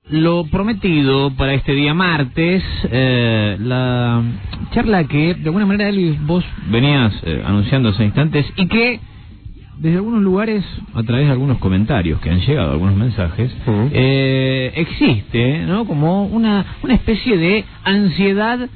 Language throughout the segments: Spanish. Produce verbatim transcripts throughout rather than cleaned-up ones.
lo prometido para este día martes, eh, la charla que de alguna manera Elvis, vos venías eh, anunciando hace instantes y que desde algunos lugares, a través de algunos comentarios que han llegado, algunos mensajes, uh-huh. eh, existe, ¿no? Como una, una especie de ansiedad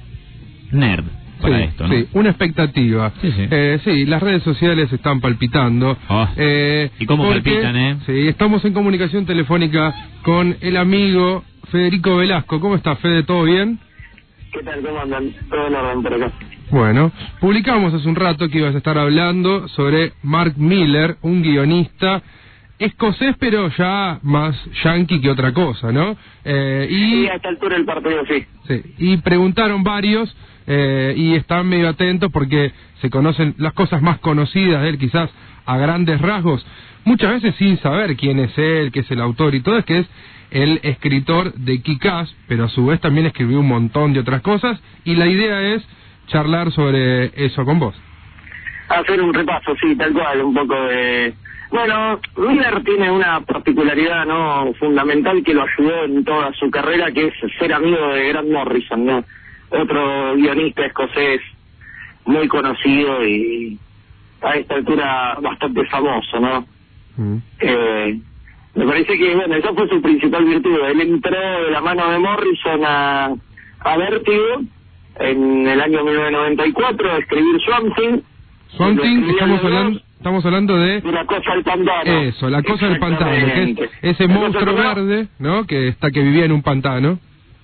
nerd. Para sí, esto, ¿no? Sí, una expectativa. Sí, sí. Eh, sí, las redes sociales están palpitando. Oh. Eh, ¿Y cómo porque, palpitan, eh? Sí, estamos en comunicación telefónica con el amigo Federico Velasco. ¿Cómo está, Fede? ¿Todo bien? ¿Qué tal? ¿Cómo andan? Todo en orden por acá. Bueno, publicamos hace un rato que ibas a estar hablando sobre Mark Millar, un guionista escocés, pero ya más yankee que otra cosa, ¿no? Eh, y sí, a esta altura del partido, sí. Sí, y preguntaron varios... Eh, y están medio atentos porque se conocen las cosas más conocidas de él, quizás a grandes rasgos, muchas veces sin saber quién es él, qué es el autor y todo, es que es el escritor de Kick-Ass, pero a su vez también escribió un montón de otras cosas, y la idea es charlar sobre eso con vos. Hacer un repaso, sí, tal cual, un poco de... Bueno, Millar tiene una particularidad no fundamental que lo ayudó en toda su carrera, que es ser amigo de Grant Morrison, ¿no? Otro guionista escocés muy conocido y a esta altura bastante famoso, ¿no? Mm. Eh, me parece que, bueno, esa fue su principal virtud. Él entró de la mano de Morrison a, a Vértigo en el año mil novecientos noventa y cuatro a escribir Swamp Thing. Swamp Thing, estamos hablando, estamos hablando de... de La cosa del pantano. Eso, La cosa del pantano, que es ese monstruo verde, ¿no? Que está que vivía en un pantano.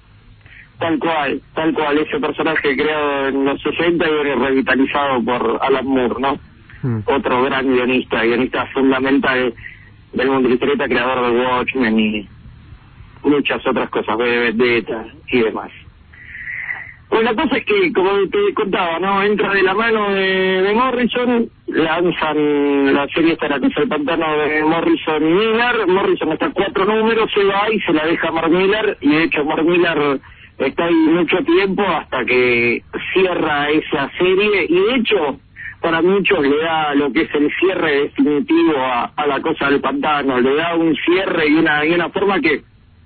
Tal cual, tal cual, ese personaje creado en los sesenta y revitalizado por Alan Moore, ¿no? Mm. Otro gran guionista, guionista fundamental del mundo de la historieta, creador de Watchmen y muchas otras cosas, de Vendetta y demás. Pues la cosa es que, como te contaba, ¿no? Entra de la mano de, de Morrison, lanzan la serie esta, La cosa del pantano de Morrison y Millar. Morrison hasta cuatro números, se va y se la deja a Mark Millar, y de hecho Mark Millar está ahí mucho tiempo hasta que cierra esa serie, y de hecho para muchos le da lo que es el cierre definitivo a, a La cosa del pantano, le da un cierre y una, y una forma que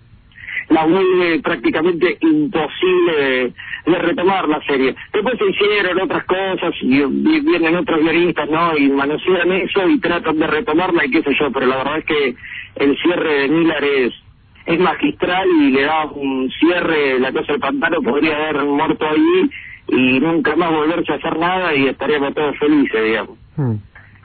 la vuelve prácticamente imposible de, de retomar la serie. Después se hicieron otras cosas y, y vienen otros guionistas, ¿no? Y manosean eso y tratan de retomarla y qué sé yo, pero la verdad es que el cierre de Millar es es magistral y le da un cierre. La cosa del pantano podría haber muerto ahí y nunca más volverse a hacer nada y estaríamos todos felices, digamos. Hmm.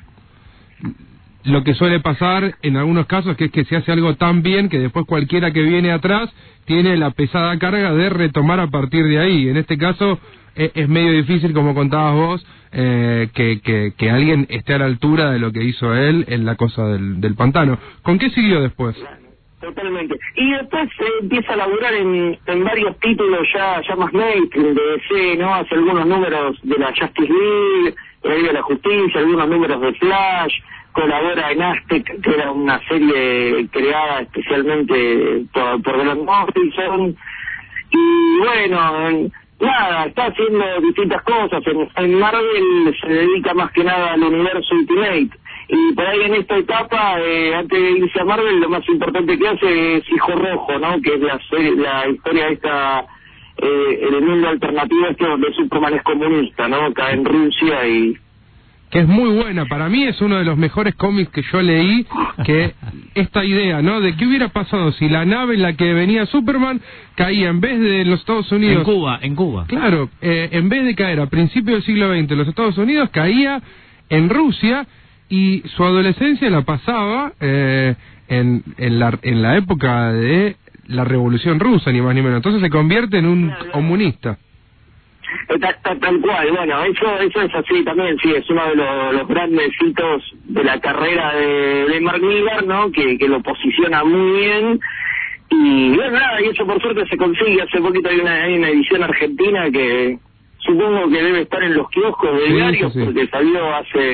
Lo que suele pasar en algunos casos que es que se hace algo tan bien que después cualquiera que viene atrás tiene la pesada carga de retomar a partir de ahí. En este caso es, es medio difícil, como contabas vos, eh, que, que, que alguien esté a la altura de lo que hizo él en La cosa del, del pantano. ¿Con qué siguió después? Totalmente. Y después eh, empieza a laburar en, en varios títulos ya ya más mainstream de D C, ¿no? Hace algunos números de la Justice League, de la Liga de la Justicia, algunos números de Flash, colabora en Aztec, que era una serie creada especialmente por, por Grant Morrison. Y bueno, nada, está haciendo distintas cosas. En, en Marvel se dedica más que nada al universo Ultimate. Y por ahí en esta etapa, eh, antes de irse a Marvel, lo más importante que hace es Hijo Rojo, ¿no? Que es la serie, la historia de esta, eh, el mundo alternativo este donde Superman es comunista, ¿no? Cae en Rusia y... Que es muy buena, para mí es uno de los mejores cómics que yo leí, que esta idea, ¿no? De qué hubiera pasado si la nave en la que venía Superman caía en vez de los Estados Unidos... En Cuba, en Cuba. Claro, eh, en vez de caer a principios del siglo veinte en los Estados Unidos, caía en Rusia... Y su adolescencia la pasaba eh, en, en, la, en la época de la Revolución Rusa, ni más ni menos. Entonces se convierte en un claro, comunista. Tal, tal, tal cual, bueno, eso eso es así también, sí, es uno de los, los grandes hitos de la carrera de, de Mark Millar, ¿no? Que, que lo posiciona muy bien. Y bueno, nada, y eso por suerte se consigue. Hace poquito hay una, hay una edición argentina que supongo que debe estar en los kioscos de sí, diarios, sí, sí. porque salió hace...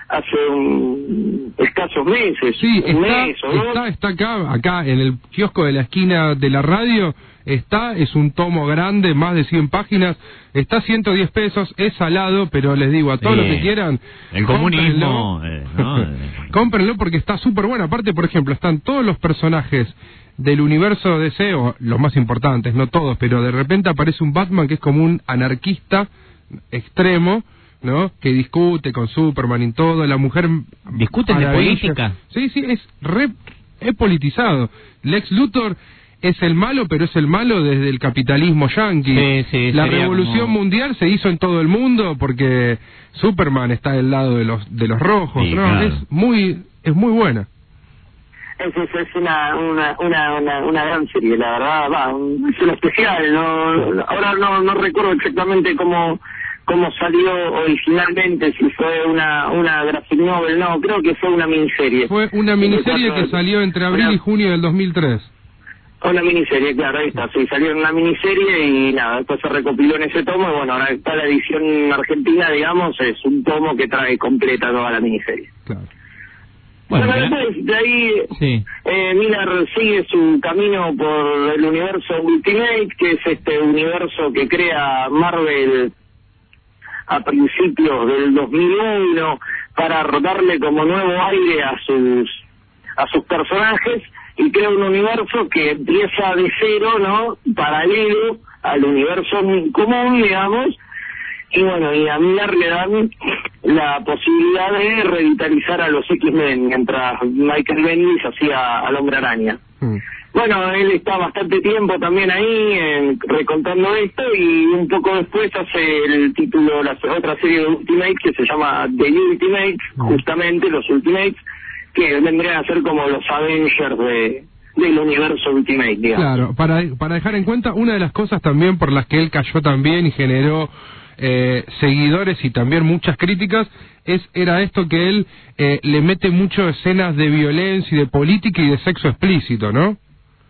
hace un escasos meses, sí, un está, mes o dos. está, está acá, acá en el kiosco de la esquina de la radio, está, es un tomo grande, más de cien páginas, está a ciento diez pesos, es salado, pero les digo, a todos Sí. los que quieran, El comunismo, cómprenlo, eh, ¿no? cómprenlo porque está súper bueno. Aparte, por ejemplo, están todos los personajes del universo D C, o los más importantes, no todos, pero de repente aparece un Batman que es como un anarquista extremo, ¿no? Que discute con Superman y todo, la mujer... ¿Discuten de maravilla. política? Sí, sí, es re... es politizado. Lex Luthor es el malo, pero es el malo desde el capitalismo yanqui. Sí, sí, la sería revolución como... mundial se hizo en todo el mundo porque Superman está del lado de los de los rojos, Sí, ¿no? claro. Es muy es muy buena. Es, es, es una, una, una, una, una gran serie, la verdad, va, un- es un especial, no, ahora no, no recuerdo exactamente cómo, cómo salió originalmente, si fue una, una graphic novel, no, creo que fue una miniserie. Fue una miniserie que salió entre abril y junio del dos mil tres. Una miniserie, claro, ahí está, sí, salió en una miniserie y nada, después se recopiló en ese tomo y bueno, ahora está la edición argentina, digamos, es un tomo que trae completa toda la miniserie. Claro. Bueno, Bueno, mira- después de ahí Sí. eh, Miller sigue su camino por el universo Ultimate, que es este universo que crea Marvel a principios del dos mil uno para darle como nuevo aire a sus a sus personajes, y crea un universo que empieza de cero, ¿no? Paralelo al universo común, digamos. Y bueno, y a Miller le dan la posibilidad de revitalizar a los X-Men, mientras Michael Bendis hacía al Hombre Araña. Mm. Bueno, él está bastante tiempo también ahí eh, recontando esto, y un poco después hace el título, la otra serie de Ultimate que se llama The Ultimate, Mm. justamente los Ultimates, que vendrían a ser como los Avengers de del universo Ultimate, digamos. Claro, para, para dejar en cuenta, una de las cosas también por las que él cayó también y generó eh, seguidores y también muchas críticas, es era esto que él eh, le mete mucho escenas de violencia y de política y de sexo explícito, ¿no?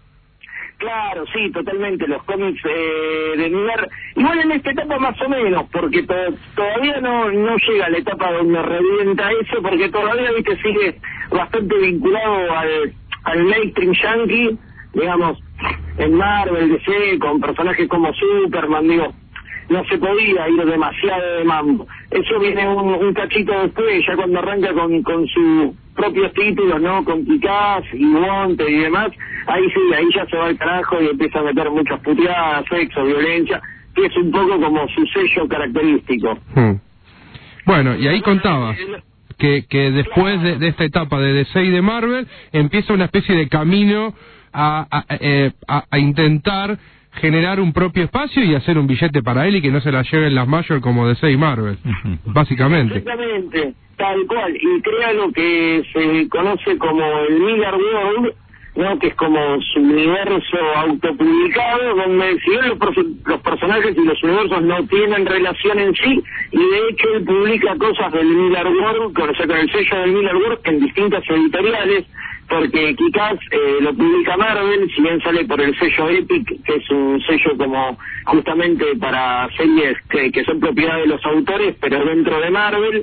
Claro, sí, totalmente, los cómics eh, de Miller, igual en esta etapa más o menos, porque to- todavía no no llega a la etapa donde revienta eso, porque todavía, viste, sigue bastante vinculado al, al mainstream yankee, digamos, en Marvel, D C, con personajes como Superman, digo, no se podía ir demasiado de mambo. Eso viene un, un cachito después, ya cuando arranca con, con sus propios títulos, ¿no? Con Kikaz y Wanted y demás, ahí sí, ahí ya se va al carajo y empieza a meter muchas puteadas, sexo, violencia, que es un poco como su sello característico. Hmm. Bueno, y ahí contabas que, que después de, de esta etapa de D C y de Marvel, empieza una especie de camino a, a, eh, a, a intentar generar un propio espacio y hacer un billete para él y que no se la lleven las mayores como D C y Marvel, básicamente. Exactamente, tal cual, y crea lo que se conoce como el Miller World, ¿no? Que es como su universo autopublicado, donde si bien los, perso- los personajes y los universos no tienen relación en sí, y de hecho él publica cosas del Miller World, con, o sea, con el sello del Miller World en distintas editoriales, porque Kikaz eh, lo publica Marvel, si bien sale por el sello Epic, que es un sello como justamente para series que, que son propiedad de los autores, pero dentro de Marvel.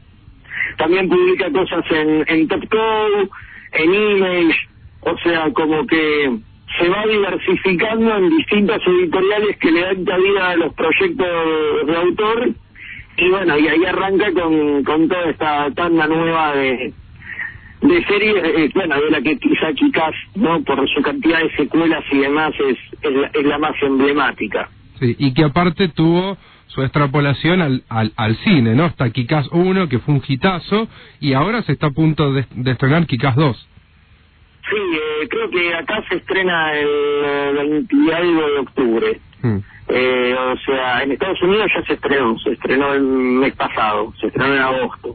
También publica cosas en, en Top Cow, en Image, o sea, como que se va diversificando en distintas editoriales que le dan cabida a los proyectos de autor, y bueno, y ahí arranca con, con toda esta tanda nueva de de series, eh, bueno, de la que quizá Kikaz, ¿no? Por su cantidad de secuelas y demás, es, es, la, es la más emblemática. Sí, y que aparte tuvo su extrapolación al, al, al cine, ¿no? Está Kikaz uno, que fue un hitazo, y ahora se está a punto de, de estrenar Kikaz dos. Sí, eh, creo que acá se estrena el veinte y algo de octubre. Hmm. Eh, o sea, en Estados Unidos ya se estrenó, se estrenó el mes pasado, se estrenó en agosto.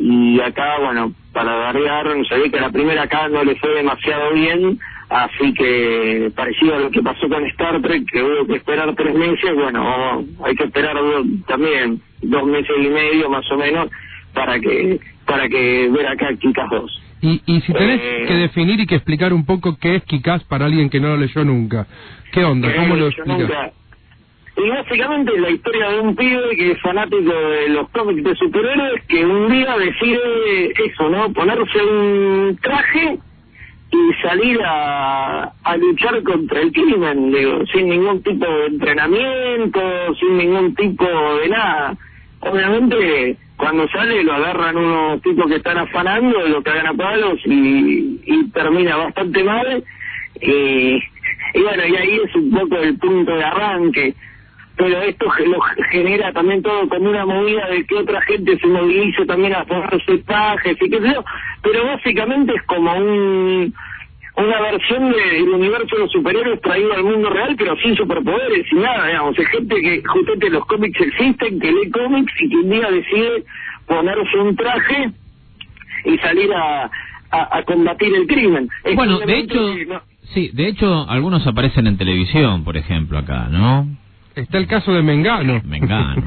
Y acá, bueno, para variar, se ve que la primera acá no le fue demasiado bien, así que parecido a lo que pasó con Star Trek, que hubo que esperar tres meses, bueno, hay que esperar do- también dos meses y medio más o menos para que para que ver acá Kikaz dos. Y, y si tenés Eh, que definir y que explicar un poco qué es Kikaz para alguien que no lo leyó nunca, ¿qué onda? ¿Cómo Eh, lo yo explicas? nunca- Y básicamente es la historia de un pibe que es fanático de los cómics de superhéroes, que un día decide eso, ¿no? Ponerse un traje y salir a, a luchar contra el crimen, digo, sin ningún tipo de entrenamiento, sin ningún tipo de nada. Obviamente, cuando sale lo agarran unos tipos que están afanando, lo cagan a palos y, y termina bastante mal. Y, y bueno, y ahí es un poco el punto de arranque. Pero esto lo genera también todo como una movida de que otra gente se movilice también a ponerse trajes y qué sé yo, pero básicamente es como un una versión del universo de los superhéroes traído al mundo real, pero sin superpoderes y nada, digamos, es gente que justamente los cómics existen, que lee cómics y que un día decide ponerse un traje y salir a, a, a combatir el crimen. Es bueno, de hecho, no... sí, de hecho algunos aparecen en televisión, por ejemplo, acá, ¿no? Está el caso de Mengano. Mengano.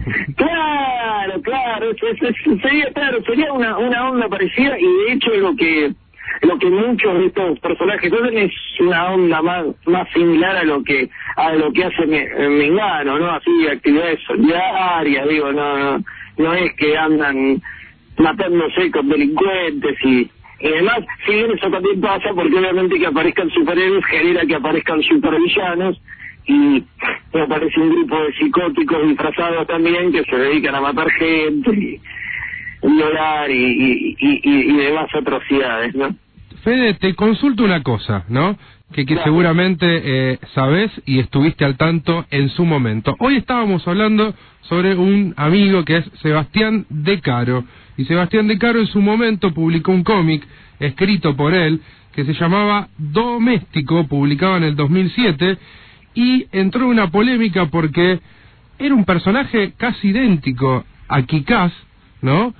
Claro, claro, es, es, es, sería claro, sería una una onda parecida y de hecho lo que lo que muchos de estos personajes hacen es una onda más más similar a lo que a lo que hace Mengano, ¿no? Así actividades solidarias, digo, no no no es que andan matándose con delincuentes y y además, si bien eso también pasa, porque obviamente que aparezcan superhéroes genera que aparezcan supervillanos. Y me aparece un grupo de psicóticos disfrazados también que se dedican a matar gente y violar y, y, y, y, y demás atrocidades, ¿no? Fede, te consulto una cosa, ¿no? Que, que claro. seguramente eh, sabés y estuviste al tanto en su momento. Hoy estábamos hablando sobre un amigo que es Sebastián De Caro. Y Sebastián De Caro en su momento publicó un cómic escrito por él que se llamaba Doméstico, publicado en el dos mil siete, y entró una polémica porque era un personaje casi idéntico a Kikaz, ¿no?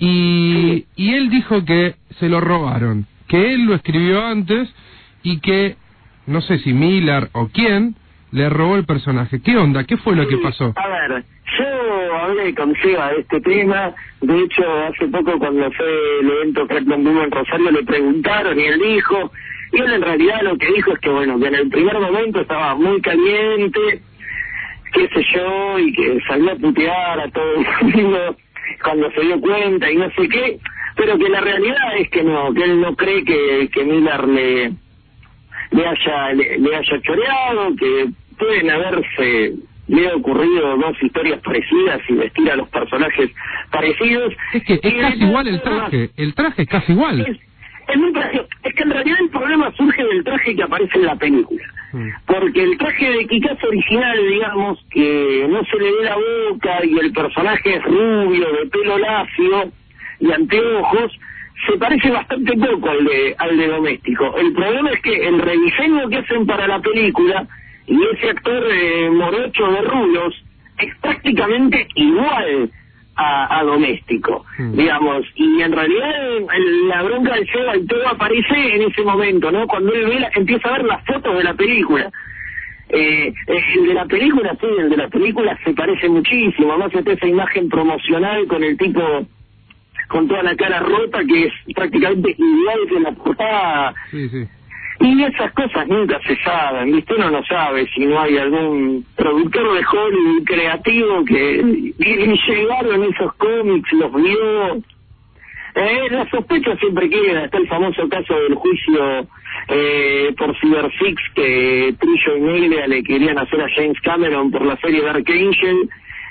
Y, y él dijo que se lo robaron, que él lo escribió antes y que, no sé si Miller o quién, le robó el personaje. ¿Qué onda? ¿Qué fue lo que pasó? A ver, yo hablé con Seba de este tema, de hecho hace poco cuando fue el evento Crackdown Boom en Rosario le preguntaron y él dijo... Y él en realidad lo que dijo es que, bueno, que en el primer momento estaba muy caliente, qué sé yo, y que salió a putear a todo el mundo cuando se dio cuenta y no sé qué, pero que la realidad es que no, que él no cree que, que Miller le, le haya le, le haya choreado, que pueden haberse le ha ocurrido dos historias parecidas y vestir a los personajes parecidos. Es que es casi igual el traje, el traje es casi igual. Es, Es muy parecido. Es que en realidad el problema surge del traje que aparece en la película. Mm. Porque el traje de Kikaz original, digamos, que no se le ve la boca y el personaje es rubio, de pelo lacio y anteojos, se parece bastante poco al de al de Doméstico. El problema es que el rediseño que hacen para la película y ese actor eh, morocho de rulos es prácticamente igual A, a Doméstico, mm. digamos, y en realidad el, la bronca del Seba y todo aparece en ese momento, ¿no? Cuando él ve la, empieza a ver las fotos de la película. Eh, el de la película, sí, el de la película se parece muchísimo, además está esa imagen promocional con el tipo con toda la cara rota que es prácticamente igual que la portada. Sí, sí. Y esas cosas nunca se saben, ¿viste? Uno no sabe si no hay algún productor de Hollywood creativo que y llegaron esos cómics, los vio. Eh, la sospecha siempre queda. Está el famoso caso del juicio eh, por Cyber Six que Trillo y Meglia le querían hacer a James Cameron por la serie Dark Angel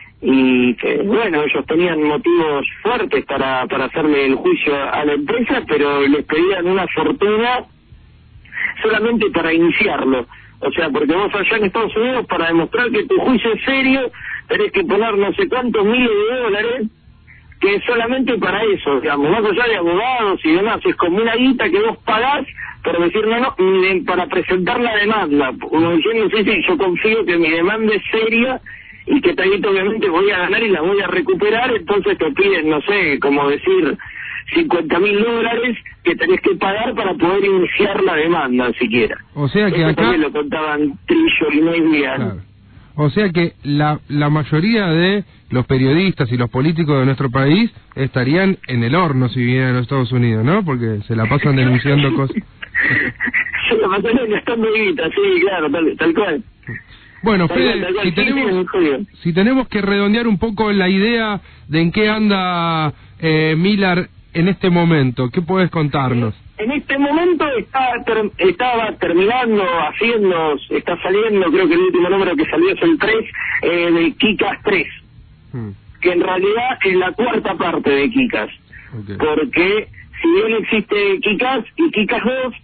y que, bueno, ellos tenían motivos fuertes para, para hacerle el juicio a la empresa, pero les pedían una fortuna solamente para iniciarlo. O sea, porque vos allá en Estados Unidos, para demostrar que tu juicio es serio, tenés que poner no sé cuántos miles de dólares, que es solamente para eso, digamos, más allá de abogados y demás, es como una guita que vos pagás por decir, no, no, para presentar la demanda, uno diciendo, sí, sí, yo confío que mi demanda es seria y que esta guita obviamente voy a ganar y la voy a recuperar, entonces te piden, no sé, como decir cincuenta mil dólares que tenés que pagar para poder iniciar la demanda siquiera. O sea que Eso acá también lo contaban Trillo y Meglia. Claro. O sea que la la mayoría de los periodistas y los políticos de nuestro país estarían en el horno si vinieran a los Estados Unidos, ¿no? Porque se la pasan denunciando cosas. Se la pasan gastando guita, sí, claro, tal, tal cual. Bueno, Tal cual, Fede, tal cual. si Sí, tenemos, sí, sí. si tenemos que redondear un poco la idea de en qué anda eh, Millar en este momento, ¿qué puedes contarnos? En este momento está ter- estaba terminando, haciendo, está saliendo, creo que el último número que salió es el tres, eh, de Kikas tres, Hmm, que en realidad es la cuarta parte de Kikas, okay. porque si bien existe Kikas y Kikas dos,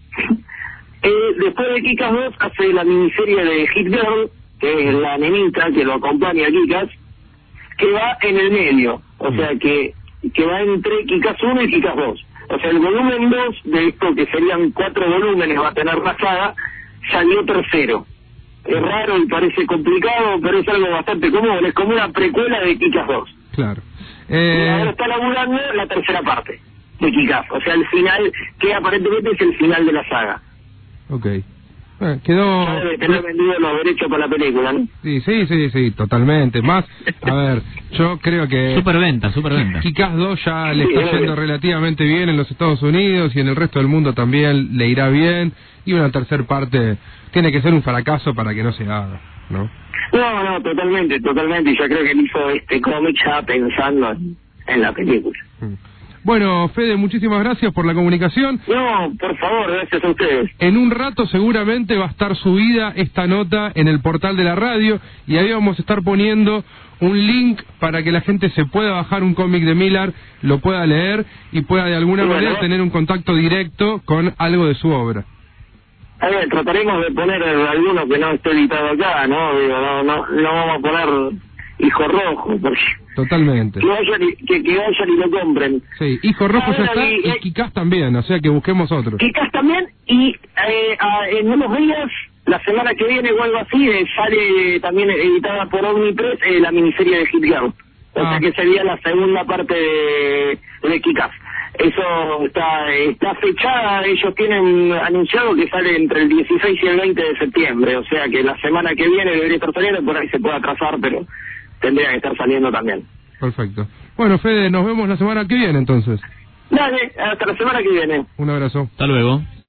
eh, después de Kikas dos hace la miniserie de Hit Girl, que es la nenita que lo acompaña a Kikas, que va en el medio, o sea que, que va entre Kikas uno y Kikas dos. O sea, el volumen dos de esto, que serían cuatro volúmenes, va a tener la saga, salió tercero. Es raro y parece complicado, pero es algo bastante común. Es como una precuela de Kikas dos. Claro. Y Eh, ahora está laburando la tercera parte de Kikas. O sea, el final, que aparentemente es el final de la saga. ok. Bueno, quedó... Ya debe tener vendido los derechos para la película, ¿no? Sí, sí, sí, sí, totalmente. Más, a ver, yo creo que... Superventa, superventa. Kikas dos ya le Sí, está obvio. yendo relativamente bien en los Estados Unidos y en el resto del mundo también le irá bien. Y una tercera parte tiene que ser un fracaso para que no se haga, ¿no? No, no, totalmente, totalmente. Y yo creo que él hizo este cómic ya pensando en, en la película. Mm. Bueno, Fede, muchísimas gracias por la comunicación. No, por favor, gracias a ustedes. En un rato seguramente va a estar subida esta nota en el portal de la radio y ahí vamos a estar poniendo un link para que la gente se pueda bajar un cómic de Millar, lo pueda leer y pueda de alguna Bueno. manera tener un contacto directo con algo de su obra. A ver, trataremos de poner alguno que no esté editado acá, ¿no? Digo, no, no, no vamos a poner Hijo Rojo, porque Totalmente. que vayan y, que, que vayan y lo compren. Sí, Hijo Rojo ya está Y- y Kikas también, o sea que busquemos otro. Kikas también, y eh, a- en unos días, la semana que viene o algo así, eh, sale también editada por Omnipress eh, la miniserie de Hit Girl. O Ah. sea que sería la segunda parte de, de Kikas. Eso está está fechada, ellos tienen anunciado que sale entre el dieciséis y el veinte de septiembre, o sea que la semana que viene debería estar saliendo, por ahí se puede atrasar, pero tendría que estar saliendo también. Perfecto. Bueno, Fede, nos vemos la semana que viene entonces. Dale, hasta la semana que viene. Un abrazo. Hasta luego.